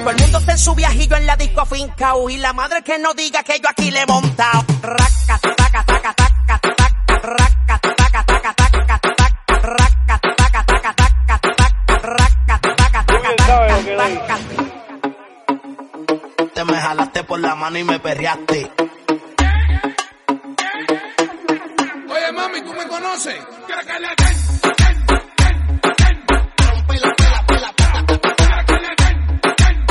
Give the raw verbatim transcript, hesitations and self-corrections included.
Todo el mundo está en su viajillo en la disco fincao. Y la madre que no diga que yo aquí le he montado. Raca, taca, taca, taca, taca, raca, taca, taca, taca, taca, raca, taca, taca, taca, taca, raca, taca, taca, taca, taca. Te me jalaste por la mano y me perreaste. Oye, mami, ¿tú me conoces? Quiero que le den, den.